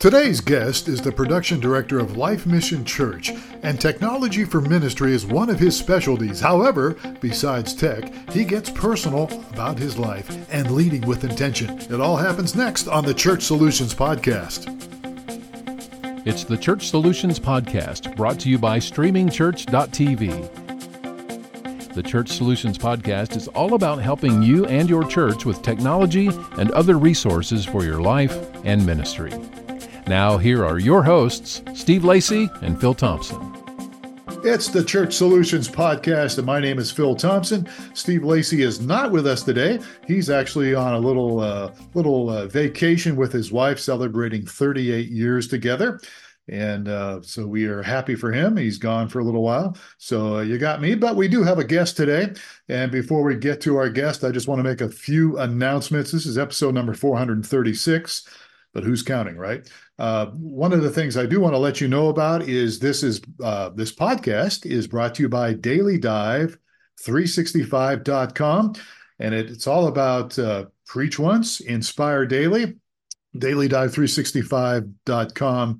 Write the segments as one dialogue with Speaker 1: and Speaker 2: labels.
Speaker 1: Today's guest is the production director of Life Mission Church, and technology for ministry is one of his specialties. However, besides tech, he gets personal about his life and leading with intention. It all happens next on the Church Solutions Podcast.
Speaker 2: It's the Church Solutions Podcast, brought to you by StreamingChurch.tv. The Church Solutions Podcast is all about helping you and your church with technology and other resources for your life and ministry. Now, here are your hosts, Steve Lacy and Phil Thompson.
Speaker 1: It's the Church Solutions Podcast, and my name is Phil Thompson. Steve Lacy is not with us today. He's actually on a little vacation with his wife, celebrating 38 years together. And so we are happy for him. He's gone for a little while. So you got me, but we do have a guest today. And before we get to our guest, I just want to make a few announcements. This is episode number 436, but who's counting, right? One of the things I do want to let you know about is this podcast is brought to you by DailyDive365.com. And it's all about preach once, inspire daily. DailyDive365.com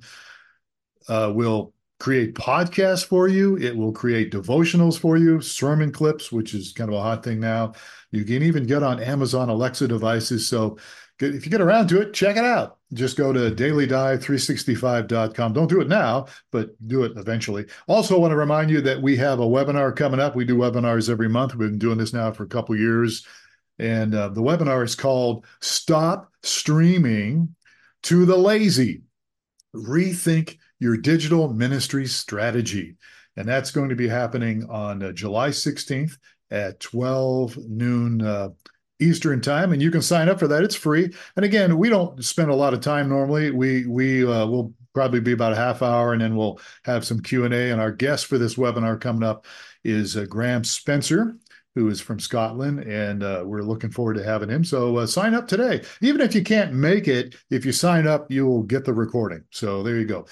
Speaker 1: will create podcasts for you. It will create devotionals for you, sermon clips, which is kind of a hot thing now. You can even get on Amazon Alexa devices. So if you get around to it, check it out. Just go to DailyDive365.com. Don't do it now, but do it eventually. Also, I want to remind you that we have a webinar coming up. We do webinars every month. We've been doing this now for a couple years. And the webinar is called Stop Streaming to the Lazy. Rethink your digital ministry strategy. And that's going to be happening on July 16th at 12 noon Eastern time. And you can sign up for that. It's free. And again, we don't spend a lot of time normally. We will probably be about a half hour, and then we'll have some Q&A. And our guest for this webinar coming up is Graham Spencer, who is from Scotland, and we're looking forward to having him. So sign up today. Even if you can't make it, if you sign up, you will get the recording. So there you go.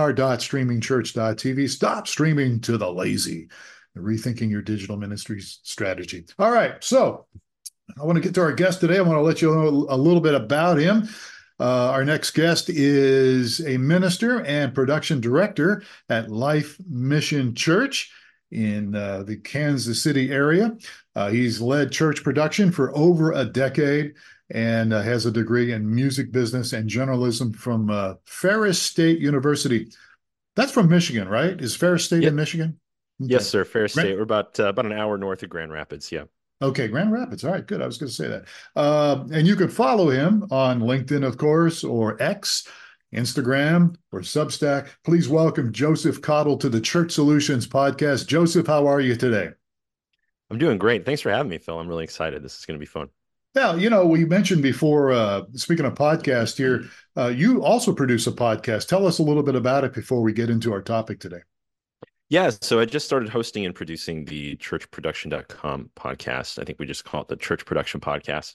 Speaker 1: Webinar.streamingchurch.tv. Stop streaming to the lazy. Rethinking your digital ministry strategy. All right. So I want to get to our guest today. I want to let you know a little bit about him. Our next guest is a minister and production director at Life Mission Church in the Kansas City area. He's led church production for over a decade and has a degree in music business and journalism from Ferris State University. That's from Michigan, right? Is Ferris State in Michigan?
Speaker 3: Okay. Yes, sir. Ferris State. We're about an hour north of Grand Rapids. Yeah.
Speaker 1: Okay, Grand Rapids. All right, good. I was going to say that. And you can follow him on LinkedIn, of course, or X, Instagram, or Substack. Please welcome Joseph Cottle to the Church Solutions Podcast. Joseph, how are you today?
Speaker 3: I'm doing great. Thanks for having me, Phil. I'm really excited. This is going to be fun.
Speaker 1: Yeah, we mentioned before, speaking of podcast here, you also produce a podcast. Tell us a little bit about it before we get into our topic today.
Speaker 3: Yeah, so I just started hosting and producing the churchproduction.com podcast. I think we just call it the Church Production Podcast.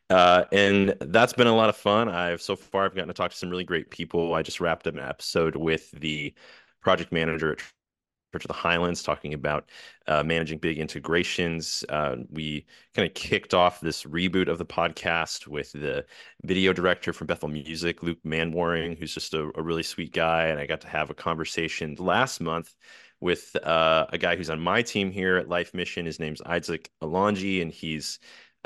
Speaker 3: And that's been a lot of fun. I've gotten to talk to some really great people. I just wrapped up an episode with the project manager at Church of the Highlands talking about managing big integrations. We kind of kicked off this reboot of the podcast with the video director from Bethel Music, Luke Manwaring, who's just a really sweet guy. And I got to have a conversation last month with a guy who's on my team here at Life Mission. His name's Isaac Alonji, and he's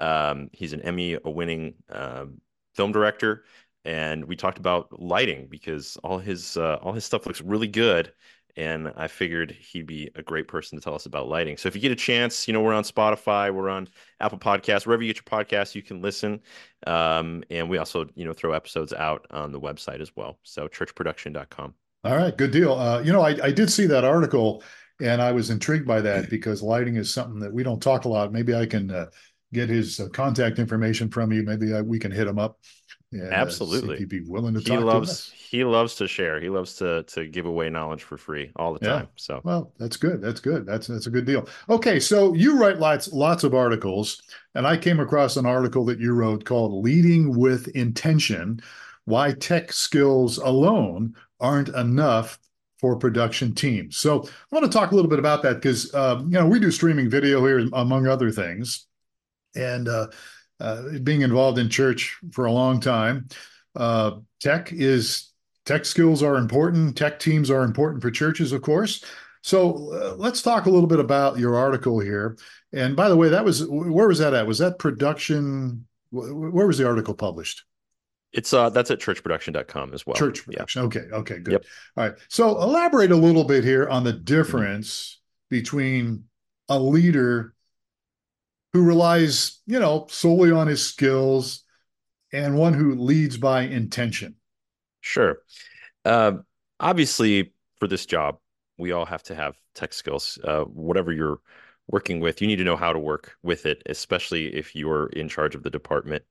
Speaker 3: an Emmy-winning film director. And we talked about lighting because all his stuff looks really good. And I figured he'd be a great person to tell us about lighting. So if you get a chance, we're on Spotify, we're on Apple Podcasts, wherever you get your podcasts, you can listen. And we also, throw episodes out on the website as well. So churchproduction.com.
Speaker 1: All right, good deal. I did see that article, and I was intrigued by that because lighting is something that we don't talk a lot. Maybe I can get his contact information from you. Maybe we can hit him up. And,
Speaker 3: absolutely.
Speaker 1: See if he'd be willing to talk to us.
Speaker 3: He loves to share. He loves to give away knowledge for free all the time. So,
Speaker 1: well, that's good. That's good. That's a good deal. Okay, so you write lots of articles, and I came across an article that you wrote called "Leading with Intention: Why Tech Skills Alone Aren't Enough for Production Teams." So I want to talk a little bit about that because we do streaming video here, among other things, and being involved in church for a long time, tech is Tech skills are important. Tech teams are important for churches, of course. So let's talk a little bit about your article here. And by the way, where was that at? Was that production? Where was the article published?
Speaker 3: It's that's at churchproduction.com as well.
Speaker 1: Church
Speaker 3: Yeah.
Speaker 1: production. Okay. Okay. Good.
Speaker 3: Yep.
Speaker 1: All right. So elaborate a little bit here on the
Speaker 3: Mhm.
Speaker 1: difference between a leader who relies, solely on his skills and one who leads by intention.
Speaker 3: Sure. Uh, Obviously, for this job, we all have to have tech skills. Whatever you're working with, you need to know how to work with it, especially if you're in charge of the department.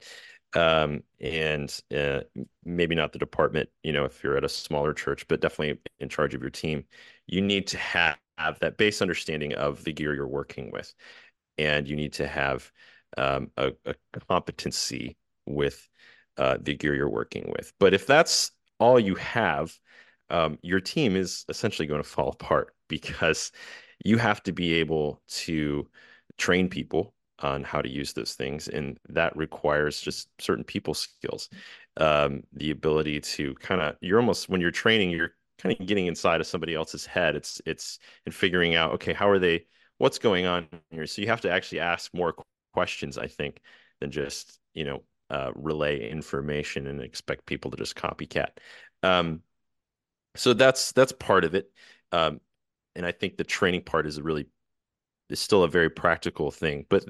Speaker 3: And maybe not the department, if you're at a smaller church, but definitely in charge of your team. You need to have that base understanding of the gear you're working with, and you need to have a competency with the gear you're working with. But if that's all you have, your team is essentially going to fall apart because you have to be able to train people on how to use those things, and that requires just certain people skills. The ability to you're almost, when you're training, you're kind of getting inside of somebody else's head. It's and figuring out, okay, how are they, what's going on here? So you have to actually ask more questions, I think, than just, relay information and expect people to just copycat. Um, so that's part of it. Um, and I think the training part is still a very practical thing. But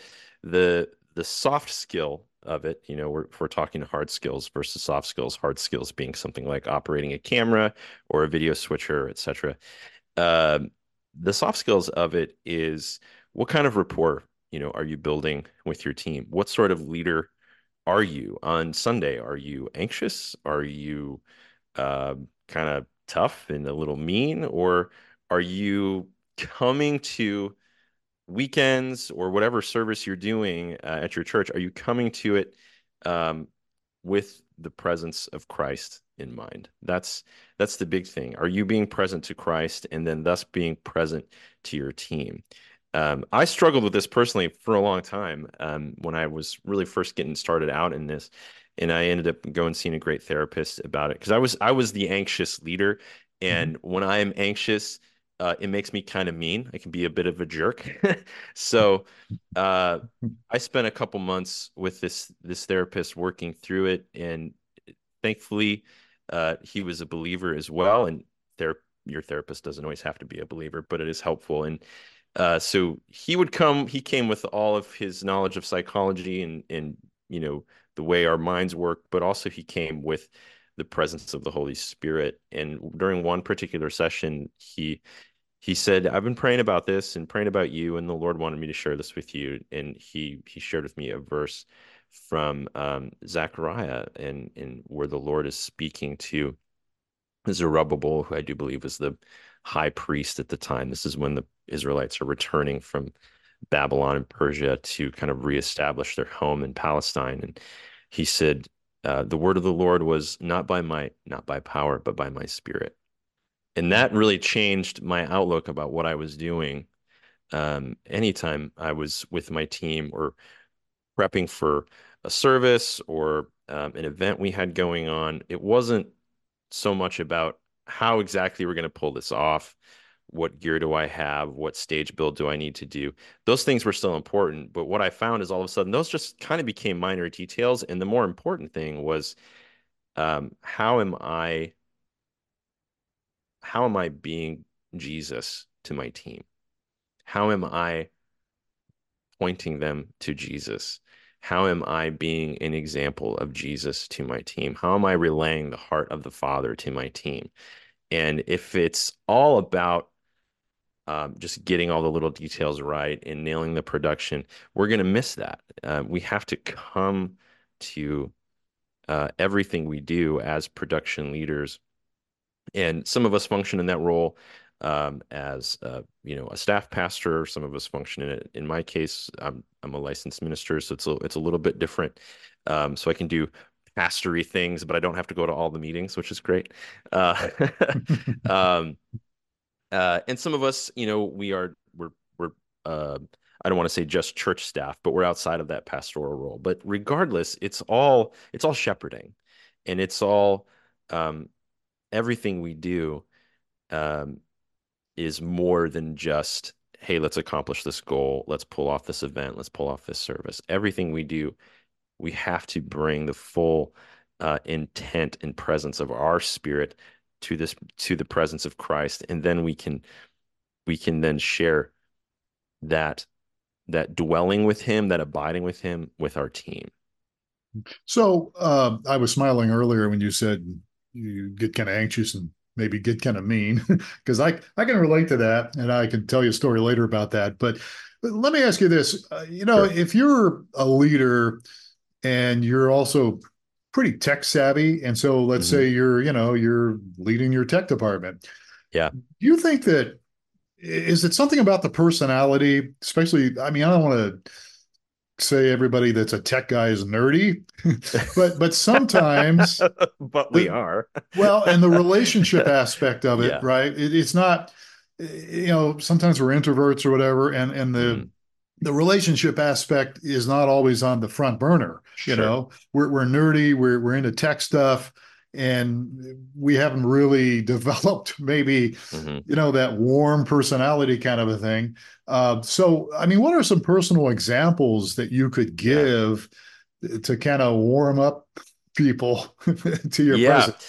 Speaker 3: the soft skill of it, if we're talking hard skills versus soft skills, hard skills being something like operating a camera or a video switcher, etc. Um, the soft skills of it is, what kind of rapport, are you building with your team? What sort of leader are you on Sunday? Are you anxious? Are you kind of tough and a little mean? Or are you coming to weekends or whatever service you're doing at your church? Are you coming to it um, with the presence of Christ in mind? That's the big thing. Are you being present to Christ and then thus being present to your team? I struggled with this personally for a long time when I was really first getting started out in this, and I ended up going seeing a great therapist about it because I was the anxious leader,
Speaker 1: Mhm.
Speaker 3: and when I am anxious, it makes me kind of mean. I can be a bit of a jerk. So uh, I spent a couple months with this therapist working through it, and thankfully, he was a believer as well. And your therapist doesn't always have to be a believer, but it is helpful. And so he came with all of his knowledge of psychology and the way our minds work, but also he came with the presence of the Holy Spirit. And during one particular session, he said, "I've been praying about this and praying about you, and the Lord wanted me to share this with you." And he shared with me a verse from Zechariah, and where the Lord is speaking to Zerubbabel, who I do believe was the high priest at the time. This is when the Israelites are returning from Babylon and Persia to kind of reestablish their home in Palestine. And he said, "The word of the Lord was not by might, not by power, but by my spirit." And that really changed my outlook about what I was doing. Anytime I was with my team or prepping for a service or an event we had going on, it wasn't so much about how exactly we're going to pull this off. What gear do I have? What stage build do I need to do? Those things were still important. But what I found is all of a sudden those just kind of became minor details. And the more important thing was how am I being Jesus to my team? How am I pointing them to Jesus? How am I being an example of Jesus to my team? How am I relaying the heart of the Father to my team? And if it's all about just getting all the little details right and nailing the production, we're going to miss that. We have to come to everything we do as production leaders, and some of us function in that role as a staff pastor. Some of us function in it. In my case, I'm a licensed minister, so it's a little bit different. So I can do pastory things, but I don't have to go to all the meetings, which is great. Uh, um, and some of us, we're uh, I don't want to say just church staff, but we're outside of that pastoral role. But regardless, it's all shepherding, and it's all um, everything we do um, is more than just, hey, let's accomplish this goal, let's pull off this event, let's pull off this service. Everything we do, we have to bring the full intent and presence of our spirit to the presence of Christ, and then we can then share that dwelling with him, that abiding with him, with our team.
Speaker 1: So I was smiling earlier when you said you get kind of anxious and maybe get kind of mean, because I can relate to that, and I can tell you a story later about that. But let me ask you this:
Speaker 3: Sure.
Speaker 1: if you're a leader and you're also pretty tech savvy, and so let's
Speaker 3: Hmm.
Speaker 1: say you're leading your tech department,
Speaker 3: Yeah.
Speaker 1: do you think that is it something about the personality, especially? I mean, I don't want to say everybody that's a tech guy is nerdy, but sometimes
Speaker 3: But we
Speaker 1: the
Speaker 3: are.
Speaker 1: well, and the relationship aspect of it,
Speaker 3: Yeah.
Speaker 1: right? It's not, sometimes we're introverts or whatever, and
Speaker 3: Hmm.
Speaker 1: the relationship aspect is not always on the front burner.
Speaker 3: Sure.
Speaker 1: We're nerdy, we're into tech stuff, and we haven't really developed maybe,
Speaker 3: Hmm.
Speaker 1: that warm personality kind of a thing. So, I mean, what are some personal examples that you could
Speaker 3: Yeah.
Speaker 1: give to kind of warm up people to your
Speaker 3: Yeah.
Speaker 1: presence?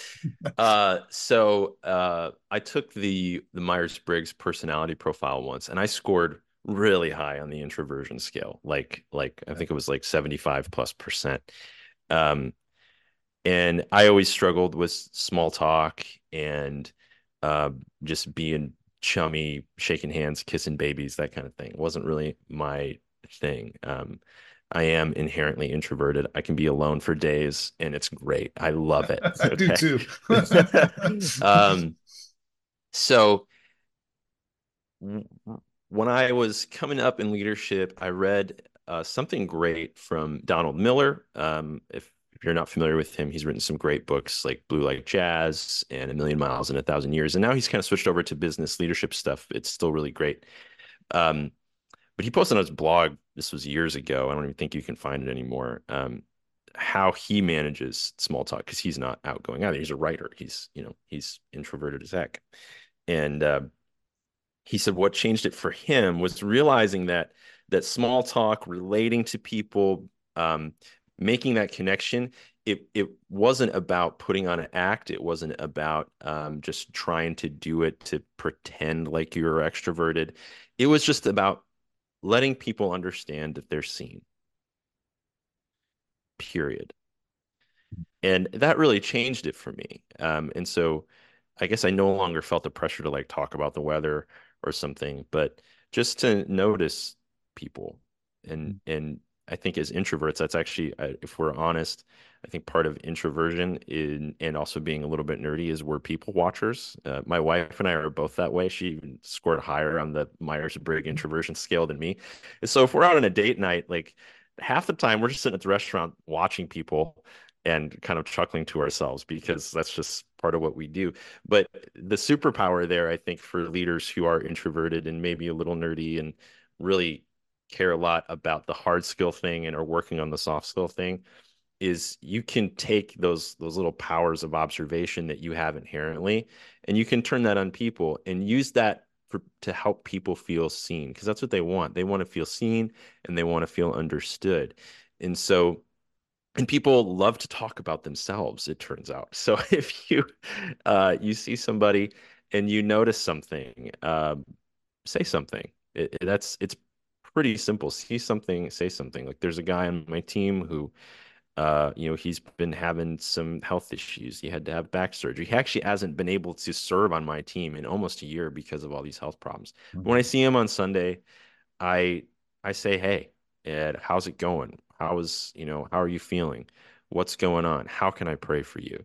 Speaker 3: I took the Myers-Briggs personality profile once, and I scored really high on the introversion scale. Like I think it was like 75 plus percent. Um, and I always struggled with small talk and uh, just being chummy, shaking hands, kissing babies, that kind of thing. It wasn't really my thing. I am inherently introverted. I can be alone for days, and it's great. I love it.
Speaker 1: I do
Speaker 3: Okay.
Speaker 1: too.
Speaker 3: Um, so w- when I was coming up in leadership, I read something great from Donald Miller. If you're not familiar with him, he's written some great books like Blue Like Jazz and A Million Miles in a Thousand Years. And now he's kind of switched over to business leadership stuff. It's still really great. Um, but he posted on his blog, this was years ago. I don't even think you can find it anymore. How he manages small talk because he's not outgoing either. He's a writer. He's introverted as heck. And he said what changed it for him was realizing that small talk, relating to people, um, making that connection. It wasn't about putting on an act. It wasn't about just trying to do it to pretend like you're extroverted. It was just about letting people understand that they're seen. Period. And that really changed it for me. And so I guess I no longer felt the pressure to like talk about the weather or something, but just to notice people. And I think as introverts, that's actually, if we're honest, I think part of introversion and also being a little bit nerdy is we're people watchers. My wife and I are both that way. She even scored higher on the Myers-Briggs introversion scale than me. So if we're out on a date night, like half the time we're just sitting at the restaurant watching people and kind of chuckling to ourselves because that's just part of what we do. But the superpower there, I think, for leaders who are introverted and maybe a little nerdy and really care a lot about the hard skill thing and are working on the soft skill thing is you can take those little powers of observation that you have inherently and you can turn that on people and use that to help people feel seen because that's what they want. They want to feel seen and they want to feel understood. And so and people love to talk about themselves, it turns out. So if you see somebody and you notice something, say something. It's pretty simple. See something, say something. Like there's a guy on my team who he's been having some health issues. He had to have back surgery. He actually hasn't been able to serve on my team in almost a year because of all these health problems. When I see him on Sunday, I I say, hey, Ed, how's it going? How are you feeling? What's going on? How can I pray for you?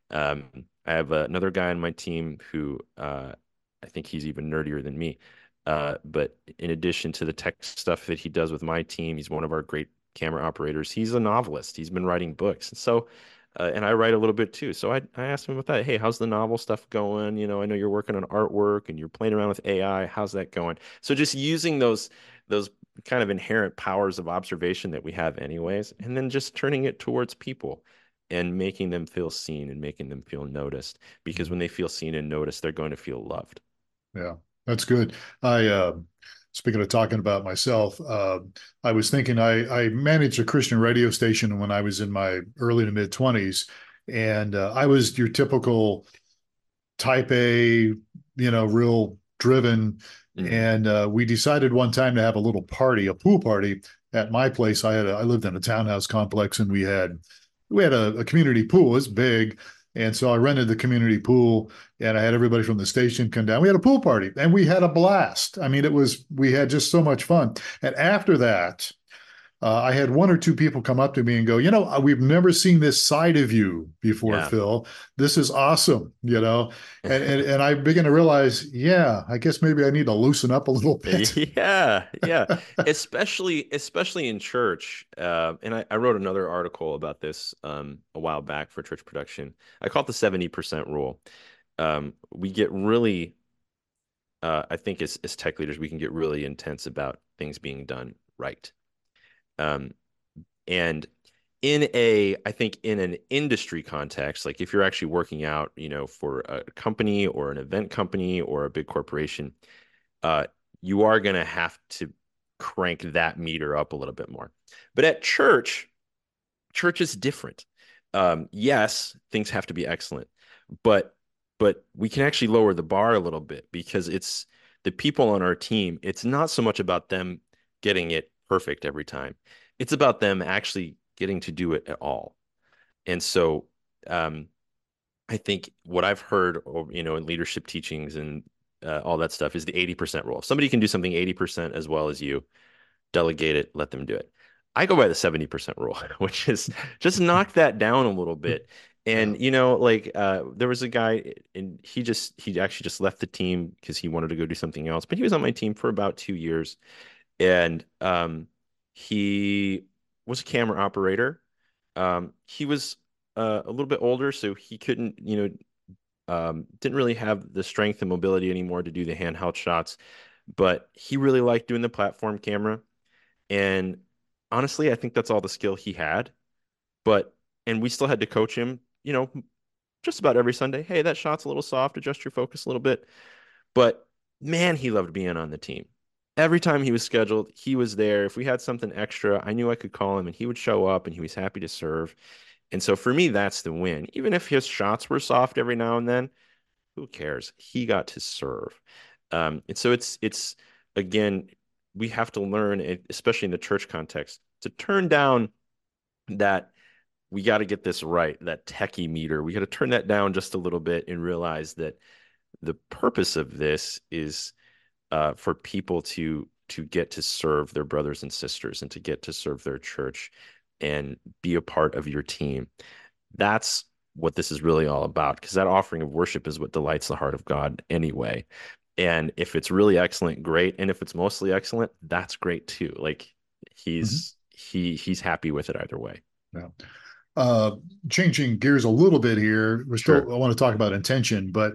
Speaker 3: I have another guy on my team who I think he's even nerdier than me. But in addition to the tech stuff that he does with my team, he's one of our great camera operators. He's a novelist. He's been writing books. And I write a little bit too. So I asked him about that. Hey, how's the novel stuff going? I know you're working on artwork and you're playing around with AI. How's that going? So just using those kind of inherent powers of observation that we have anyways, and then just turning it towards people. and making them feel seen and making them feel noticed. Because when they feel seen and noticed, they're going to feel loved.
Speaker 1: Yeah, that's good. Speaking of talking about myself, I was thinking I managed a Christian radio station when I was in my early to mid 20s, and I was your typical type A, real driven.
Speaker 3: Mm.
Speaker 1: And we decided one time to have a little party, a pool party at my place. I lived in a townhouse complex, and we had a community pool. It's big. And so I rented the community pool, and I had everybody from the station come down. We had a pool party, and we had a blast. I mean, we had just so much fun. And after that, I had one or two people come up to me and go, we've never seen this side of you before,
Speaker 3: Yeah.
Speaker 1: Phil. This is awesome, and I begin to realize, yeah, I guess maybe I need to loosen up a little bit.
Speaker 3: Yeah, yeah. Especially in church. And I wrote another article about this a while back for church production. I call it the 70% rule. We get really, I think as tech leaders, we can get really intense about things being done right. Um, and I think in an industry context, like if you're actually working out, for a company or an event company or a big corporation, uh, you are going to have to crank that meter up a little bit more. But at church is different. Yes, things have to be excellent, but we can actually lower the bar a little bit because it's the people on our team. It's not so much about them getting it perfect every time. It's about them actually getting to do it at all. And so um, I think what I've heard, in leadership teachings and all that stuff is the 80% rule. If somebody can do something 80% as well as you, delegate it, let them do it. I go by the 70% rule, which is just knock that down a little bit.
Speaker 1: Yeah.
Speaker 3: And there was a guy and he actually just left the team because he wanted to go do something else, but he was on my team for about 2 years. And he was a camera operator. He was a little bit older, so he couldn't, didn't really have the strength and mobility anymore to do the handheld shots, but he really liked doing the platform camera. And honestly, I think that's all the skill he had. But, and we still had to coach him, just about every Sunday. Hey, that shot's a little soft, adjust your focus a little bit. But man, he loved being on the team. Every time he was scheduled, he was there. If we had something extra, I knew I could call him and he would show up and he was happy to serve. And so for me, that's the win. Even if his shots were soft every now and then, who cares? He got to serve. And so it's again, we have to learn, especially in the church context, to turn down that we got to get this right, that techie meter. We got to turn that down just a little bit and realize that the purpose of this is for people to get to serve their brothers and sisters and to get to serve their church and be a part of your team. That's what this is really all about, because that offering of worship is what delights the heart of God anyway. And if it's really excellent, great. And if it's mostly excellent, that's great too. Like
Speaker 1: Mhm.
Speaker 3: he's happy with it either way.
Speaker 1: Yeah. Uh, Changing gears a little bit here,
Speaker 3: Sure.
Speaker 1: I want to talk about intention, but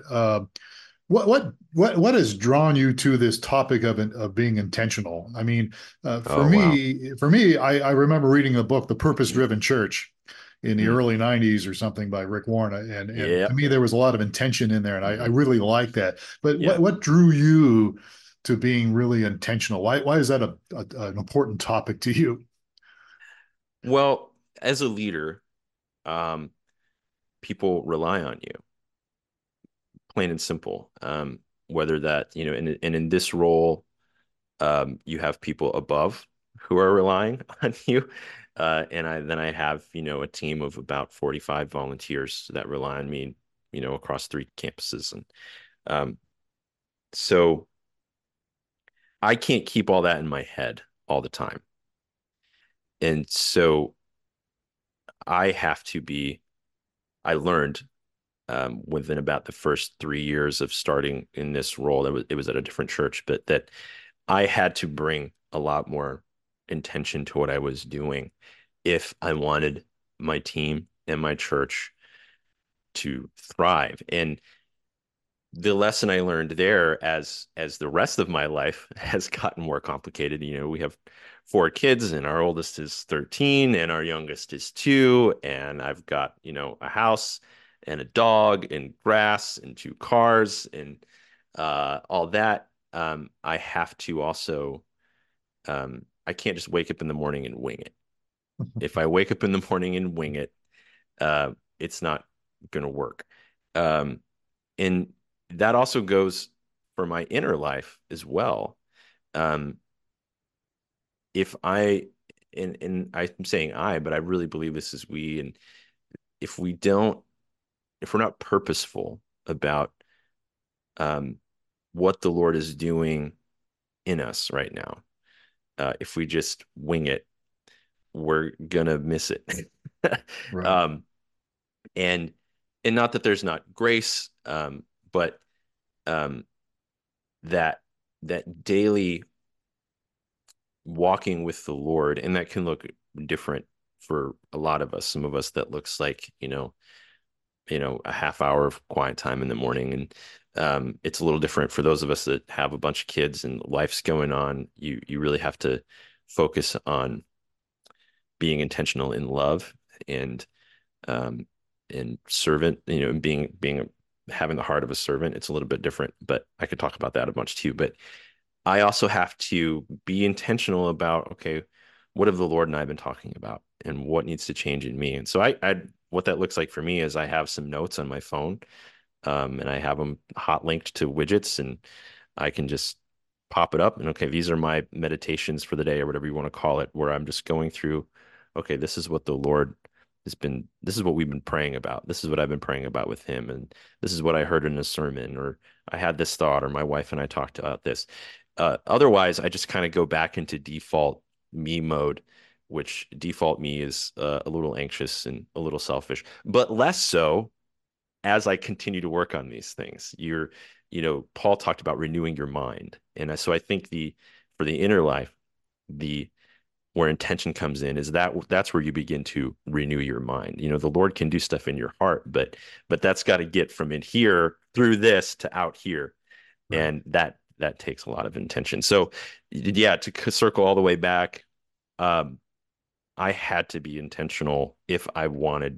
Speaker 1: what has drawn you to this topic of being intentional? I mean,
Speaker 3: Oh, wow.
Speaker 1: for me, I remember reading the book, The Purpose Driven Church, in the
Speaker 3: Mm.
Speaker 1: early '90s or something by Rick Warren, and to
Speaker 3: Yep.
Speaker 1: me there was a lot of intention in there, and I
Speaker 3: Hmm.
Speaker 1: really like that. But
Speaker 3: Yeah.
Speaker 1: what drew you to being really intentional? Why is that an important topic to you?
Speaker 3: Well, as a leader, um, people rely on you, plain and simple. Whether that, and in this role, you have people above who are relying on you. And then I have, a team of about 45 volunteers that rely on me, across 3 campuses. And um, so I can't keep all that in my head all the time. And so I have to be, I learned within about the first 3 years of starting in this role, it was at a different church, but that I had to bring a lot more intention to what I was doing if I wanted my team and my church to thrive. And the lesson I learned there as the rest of my life has gotten more complicated. We have four kids, and our oldest is 13 and our youngest is 2, and I've got, a house and a dog and grass and 2 cars and all that. I have to also I can't just wake up in the morning and wing it. If I wake up in the morning and wing it, it's not going to work. Um, and that also goes for my inner life as well. Um, if I, and I'm saying I, but I really believe this is we, and if we don't, if we're not purposeful about um, what the Lord is doing in us right now, if we just wing it, we're gonna miss it.
Speaker 1: Right.
Speaker 3: um, and and not that there's not grace, but um, that that daily walking with the Lord, and that can look different for a lot of us. Some of us that looks like, a half hour of quiet time in the morning. And it's a little different for those of us that have a bunch of kids and life's going on. You really have to focus on being intentional in love and um, servant, and having the heart of a servant. It's a little bit different, but I could talk about that a bunch too. But I also have to be intentional about, okay, what have the Lord and I been talking about and what needs to change in me? And so what that looks like for me is I have some notes on my phone, and I have them hot linked to widgets, and I can just pop it up and, okay, these are my meditations for the day or whatever you want to call it, where I'm just going through, okay, this is what the Lord this is what we've been praying about. This is what I've been praying about with him. And this is what I heard in a sermon, or I had this thought, or my wife and I talked about this. Otherwise, I just kind of go back into default me mode, which default me is a little anxious and a little selfish, but less so as I continue to work on these things. Paul talked about renewing your mind. And so I think for the inner life, the where intention comes in is that's where you begin to renew your mind. The Lord can do stuff in your heart, but that's got to get from in here through this to out here.
Speaker 1: Right.
Speaker 3: And that takes a lot of intention. So yeah, to circle all the way back, um, I had to be intentional if I wanted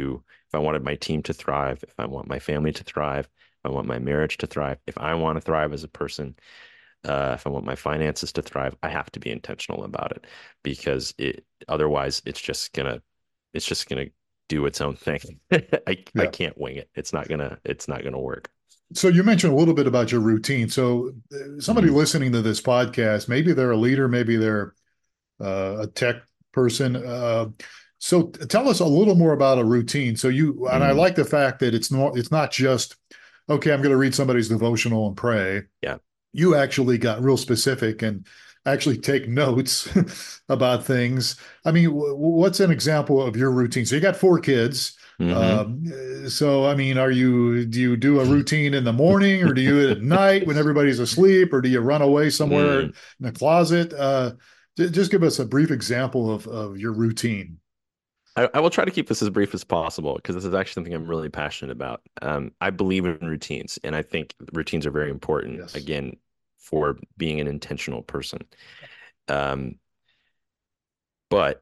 Speaker 3: my team to thrive, if I want my family to thrive, if I want my marriage to thrive, if I want to thrive as a person, if I want my finances to thrive, I have to be intentional about it, because otherwise it's just gonna do its own thing. I
Speaker 1: Yeah.
Speaker 3: can't wing it. It's not gonna work.
Speaker 1: So you mentioned a little bit about your routine. So somebody
Speaker 3: Mhm.
Speaker 1: listening to this podcast, maybe they're a leader, maybe they're a tech person. So tell us a little more about a routine. And I
Speaker 3: Mm.
Speaker 1: like the fact that it's not just, okay, I'm going to read somebody's devotional and pray.
Speaker 3: Yeah.
Speaker 1: You actually got real specific and actually take notes about things. I mean, what's an example of your routine? So you got 4 kids.
Speaker 3: Hmm.
Speaker 1: Um, so, I mean, do you do a routine in the morning, or do you do it at night when everybody's asleep, or do you run away somewhere in
Speaker 3: Mm.
Speaker 1: the closet? Just give us a brief example of your routine.
Speaker 3: I will try to keep this as brief as possible, because this is actually something I'm really passionate about. I believe in routines, and I think routines are very important,
Speaker 1: Yes.
Speaker 3: again, for being an intentional person. Um, but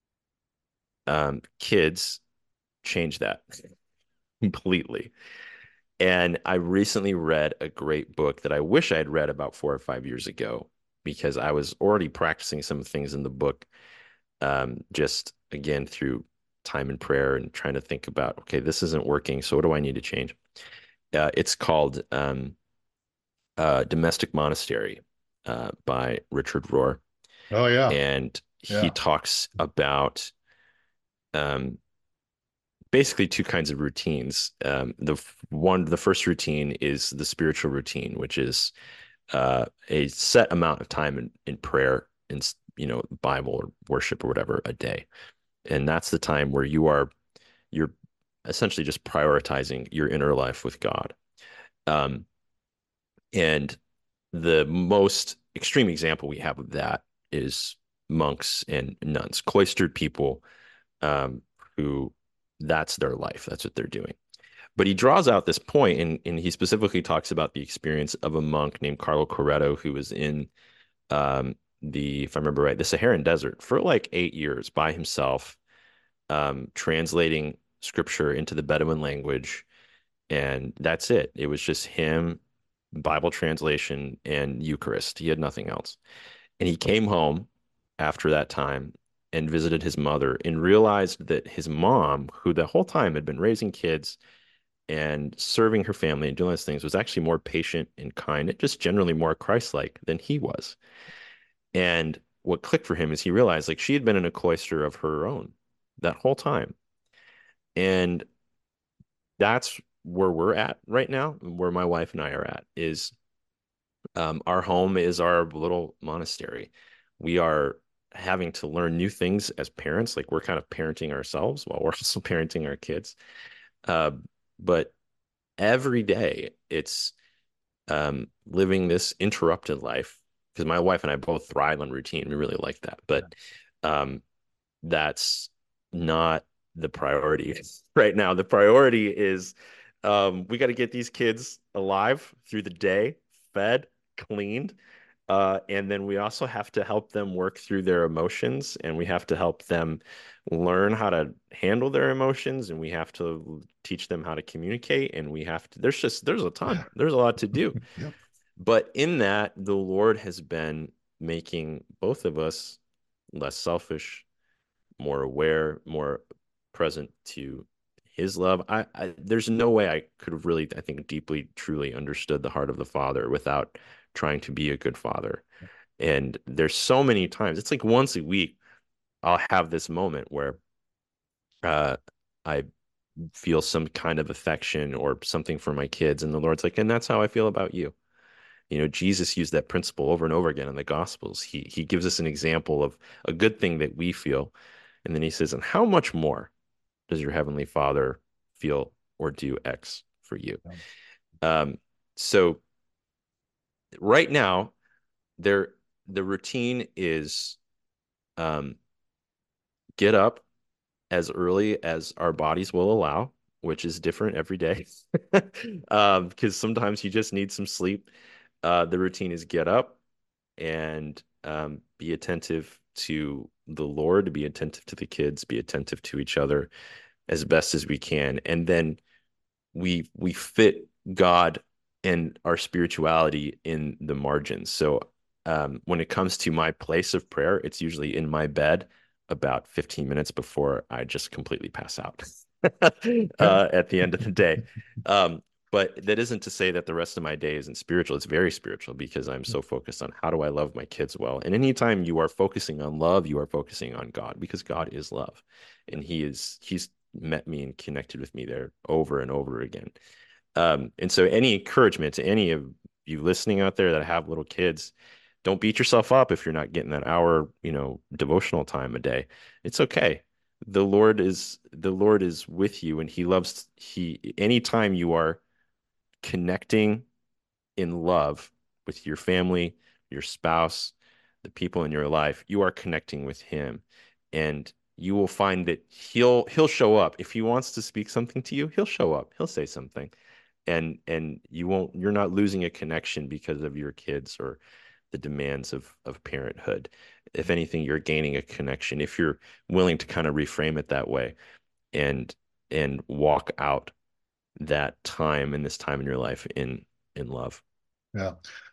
Speaker 3: kids change that completely. And I recently read a great book that I wish I had read about 4 or 5 years ago, because I was already practicing some things in the book, just again through time and prayer and trying to think about, okay, this isn't working. So what do I need to change? It's called Domestic Monastery by Richard Rohr.
Speaker 1: Oh, yeah.
Speaker 3: And he
Speaker 1: Yeah.
Speaker 3: talks about um, basically two kinds of routines. The first routine is the spiritual routine, which is a set amount of time in prayer, in Bible or worship or whatever, a day. And that's the time where you're essentially just prioritizing your inner life with God. Um, and the most extreme example we have of that is monks and nuns, cloistered people, um, who that's their life, that's what they're doing. But he draws out this point, and he specifically talks about the experience of a monk named Carlo Coretto, who was in if I remember right, the Saharan desert for like 8 years by himself, translating scripture into the Bedouin language. And that's it. It was just him, Bible translation, and Eucharist. He had nothing else. And he came home after that time and visited his mother and realized that his mom, who the whole time had been raising kids and serving her family and doing those things, was actually more patient and kind and just generally more Christ-like than he was. And what clicked for him is he realized like she had been in a cloister of her own that whole time. And that's where we're at right now, where my wife and I are at, is our home is our little monastery. We are having to learn new things as parents. Like we're kind of parenting ourselves while we're also parenting our kids. Uh, but every day it's living this interrupted life because my wife and I both thrive on routine. We really like that. But um, that's not the priority right now. The priority is we got to get these kids alive through the day, fed, cleaned. And then we also have to help them work through their emotions, and we have to help them learn how to handle their emotions, and we have to teach them how to communicate, and we have to, there's a lot to do.
Speaker 1: Yep.
Speaker 3: But in that, the Lord has been making both of us less selfish, more aware, more present to his love. There's no way I could have really, I think, deeply, truly understood the heart of the Father without trying to be a good father. And there's so many times, it's like once a week, I'll have this moment where I feel some kind of affection or something for my kids, and the Lord's like, and that's how I feel about you. Jesus used that principle over and over again in the Gospels. He gives us an example of a good thing that we feel, and then he says, and how much more does your heavenly Father feel or do X for you? So right now, the routine is get up as early as our bodies will allow, which is different every day, because sometimes you just need some sleep. The routine is get up and be attentive to the Lord, be attentive to the kids, be attentive to each other as best as we can. And then we fit God and our spirituality in the margins. So when it comes to my place of prayer, it's usually in my bed about 15 minutes before I just completely pass out at the end of the day. But that isn't to say that the rest of my day isn't spiritual. It's very spiritual because I'm so focused on how do I love my kids well. And anytime you are focusing on love, you are focusing on God because God is love. And he's met me and connected with me there over and over again. And so any encouragement to any of you listening out there that have little kids, don't beat yourself up if you're not getting that hour, devotional time a day. It's okay. The Lord is with you, and anytime you are connecting in love with your family, your spouse, the people in your life, you are connecting with him. And you will find that he'll show up. If he wants to speak something to you, he'll show up. He'll say something. And you're not losing a connection because of your kids or the demands of parenthood. If anything, you're gaining a connection if you're willing to kind of reframe it that way and walk out that time and this time in your life in love.
Speaker 1: Yeah.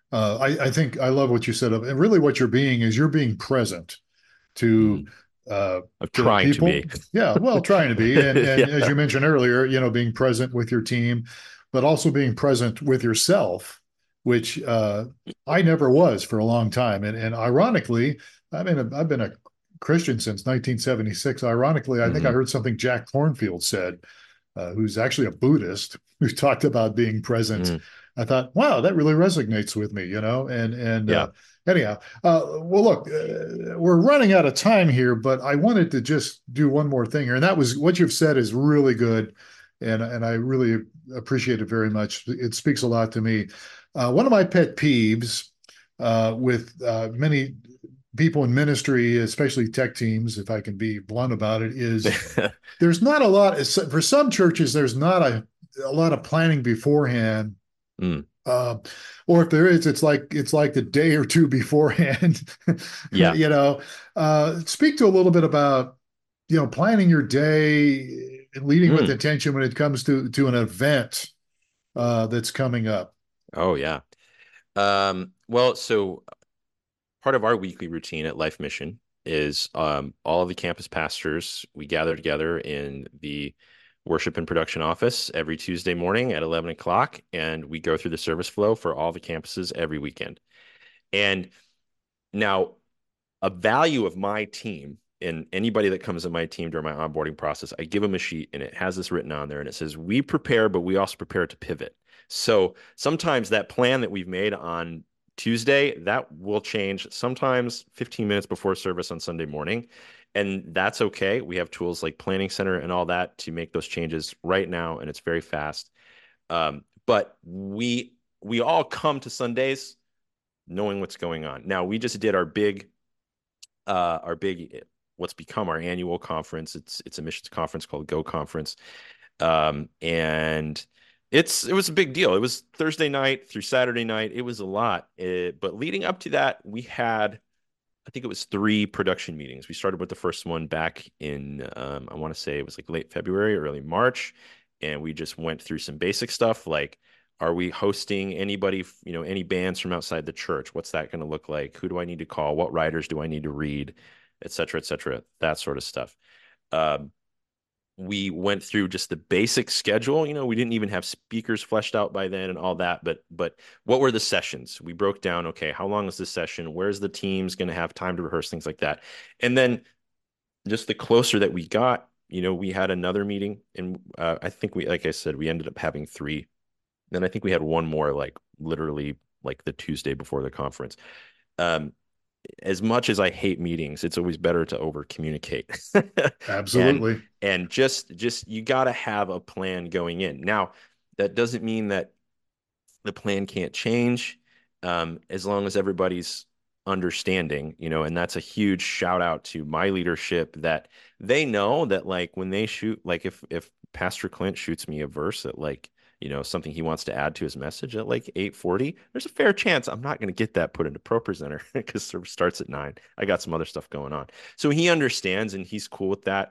Speaker 1: I think I love what you said. And really what you're being present to
Speaker 3: I'm
Speaker 1: to the
Speaker 3: trying to
Speaker 1: people.
Speaker 3: be.
Speaker 1: Yeah, well, trying to be. And
Speaker 3: Yeah.
Speaker 1: as you mentioned earlier, being present with your team, but also being present with yourself, which I never was for a long time. And ironically, I've been a Christian since 1976. Ironically, I think I heard something Jack Kornfield said, who's actually a Buddhist, who talked about being present. I thought, wow, that really resonates with me, and
Speaker 3: Yeah.
Speaker 1: anyhow, well, look, we're running out of time here, but I wanted to just do one more thing here, and that was what you've said is really good, and I really appreciate it very much. It speaks a lot to me. One of my pet peeves with many people in ministry, especially tech teams, if I can be blunt about it, is there's not a lot for some churches. There's not a lot of planning beforehand
Speaker 3: Mm,
Speaker 1: Uh, or if there is, it's like the day or two beforehand.
Speaker 3: yeah.
Speaker 1: Speak to a little bit about planning your day and leading with
Speaker 3: Mm.
Speaker 1: intention when it comes to an event that's coming up.
Speaker 3: Oh, yeah. Well, so part of our weekly routine at Life Mission is all of the campus pastors, we gather together in the worship and production office every Tuesday morning at 11 o'clock, and we go through the service flow for all the campuses every weekend. And now, a value of my team and anybody that comes in my team during my onboarding process, I give them a sheet and it has this written on there and it says, we prepare, but we also prepare to pivot. So sometimes that plan that we've made on Tuesday, that will change sometimes 15 minutes before service on Sunday morning. And that's okay. We have tools like Planning Center and all that to make those changes right now, and it's very fast. But we all come to Sundays knowing what's going on. Now we just did our big what's become our annual conference. It's a missions conference called Go Conference. And it was a big deal. It was Thursday night through Saturday night. It was a lot. But leading up to that, we had, I think it was 3 production meetings. We started with the first one back in, I want to say it was like late February, early March. And we just went through some basic stuff like, are we hosting anybody, any bands from outside the church? What's that going to look like? Who do I need to call? What writers do I need to read? Et cetera, that sort of stuff. Um, we went through just the basic schedule. We didn't even have speakers fleshed out by then and all that. But what were the sessions? We broke down, okay, how long is this session? Where's the teams going to have time to rehearse, things like that. And then just the closer that we got, we had another meeting, and I think like I said, we ended up having 3. Then I think we had one more, like literally like the Tuesday before the conference. Um, as much as I hate meetings, it's always better to over communicate. and
Speaker 1: Absolutely.
Speaker 3: and just you got to have a plan going in. Now, that doesn't mean that the plan can't change, as long as everybody's understanding, and that's a huge shout out to my leadership that they know that, like, when they shoot, like if Pastor Clint shoots me a verse at, like, something he wants to add to his message at like 8:40, there's a fair chance I'm not going to get that put into ProPresenter because service starts at 9. I got some other stuff going on. So he understands and he's cool with that.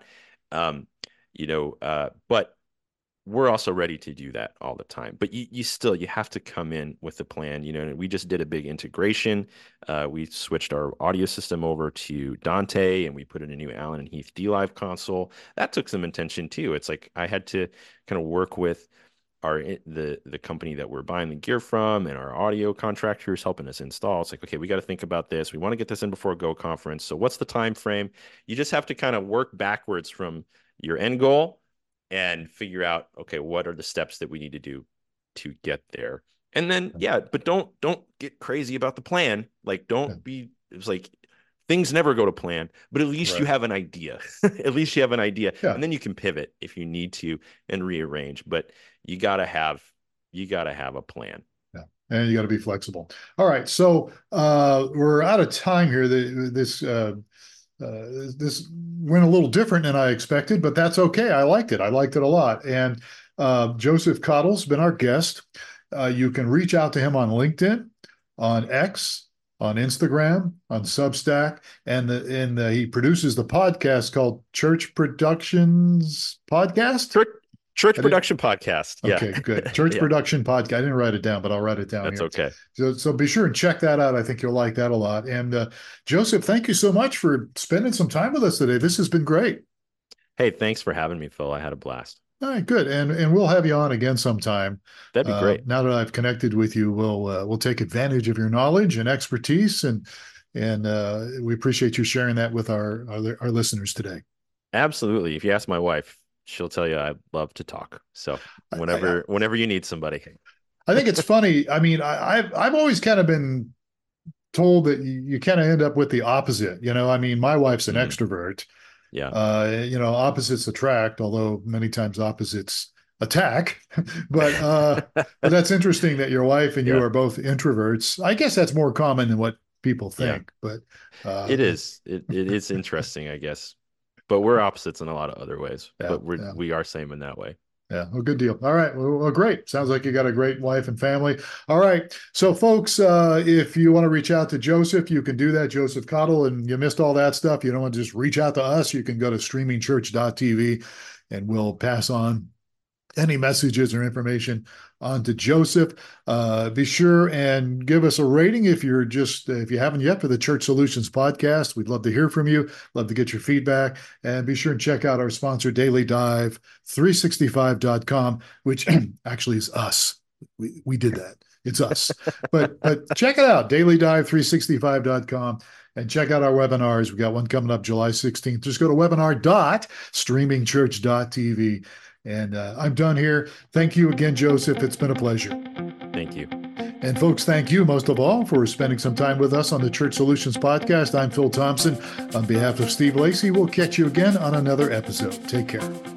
Speaker 3: But we're also ready to do that all the time. But you have to come in with a plan. We just did a big integration. We switched our audio system over to Dante, and we put in a new Allen and Heath DLive console. That took some intention too. It's like I had to kind of work with the company that we're buying the gear from and our audio contractors helping us install. It's like, okay, we got to think about this. We want to get this in before Go Conference. So what's the time frame? You just have to kind of work backwards from your end goal and figure out, okay, what are the steps that we need to do to get there? And then, yeah, but don't get crazy about the plan. Like,
Speaker 1: Yeah.
Speaker 3: don't be, it's like things never go to plan, but at least you
Speaker 1: Right.
Speaker 3: have an idea. At least you have an idea.
Speaker 1: Yeah.
Speaker 3: And then you can pivot if you need to and rearrange. But you gotta have a plan.
Speaker 1: Yeah. And you got to be flexible. All right. So we're out of time here. This went a little different than I expected, but that's okay. I liked it. I liked it a lot. And Joseph Cottle's been our guest. You can reach out to him on LinkedIn, on X, on Instagram, on Substack, and he produces the podcast called Church Productions Podcast.
Speaker 3: Church, Church
Speaker 1: I did,
Speaker 3: Production Podcast. Yeah.
Speaker 1: okay, good. Church
Speaker 3: Yeah,
Speaker 1: Production Podcast. I didn't write it down, but I'll write it down
Speaker 3: that's
Speaker 1: here.
Speaker 3: okay.
Speaker 1: So be sure and check that out. I think you'll like that a lot. And Joseph, thank you so much for spending some time with us today. This has been great.
Speaker 3: Hey, thanks for having me, Phil. I had a blast.
Speaker 1: All right, good. And we'll have you on again sometime.
Speaker 3: That'd be great.
Speaker 1: Now that I've connected with you, we'll take advantage of your knowledge and expertise, and we appreciate you sharing that with our listeners today.
Speaker 3: Absolutely. If you ask my wife, she'll tell you I love to talk. So
Speaker 1: I,
Speaker 3: whenever you need somebody.
Speaker 1: I think it's funny. I mean, I've always kind of been told that you kind of end up with the opposite. I mean, my wife's an
Speaker 3: Mm,
Speaker 1: extrovert.
Speaker 3: yeah.
Speaker 1: Opposites attract, although many times opposites attack. But that's interesting that your wife and you
Speaker 3: Yeah.
Speaker 1: are both introverts. I guess that's more common than what people
Speaker 3: Yeah.
Speaker 1: think. But
Speaker 3: It is. It is interesting, I guess. But we're opposites in a lot of other ways.
Speaker 1: yeah,
Speaker 3: But
Speaker 1: yeah.
Speaker 3: we are same in that way.
Speaker 1: Yeah, well, good deal. All right. Well, great. Sounds like you got a great wife and family. All right. So, folks, if you want to reach out to Joseph, you can do that, Joseph Cottle, and you missed all that stuff. You don't want to just reach out to us. You can go to streamingchurch.tv and we'll pass on any messages or information on to Joseph. Be sure and give us a rating if you haven't yet, for the Church Solutions podcast. We'd love to hear from you, love to get your feedback, and be sure and check out our sponsor, Daily Dive 365.com, which actually is us. We did that. It's us. But check it out, dailydive365.com. And check out our webinars. We got one coming up July 16th. Just go to webinar.streamingchurch.tv. And I'm done here. Thank you again, Joseph. It's been a pleasure.
Speaker 3: Thank you.
Speaker 1: And folks, thank you most of all for spending some time with us on the Church Solutions podcast. I'm Phil Thompson. On behalf of Steve Lacey, we'll catch you again on another episode. Take care.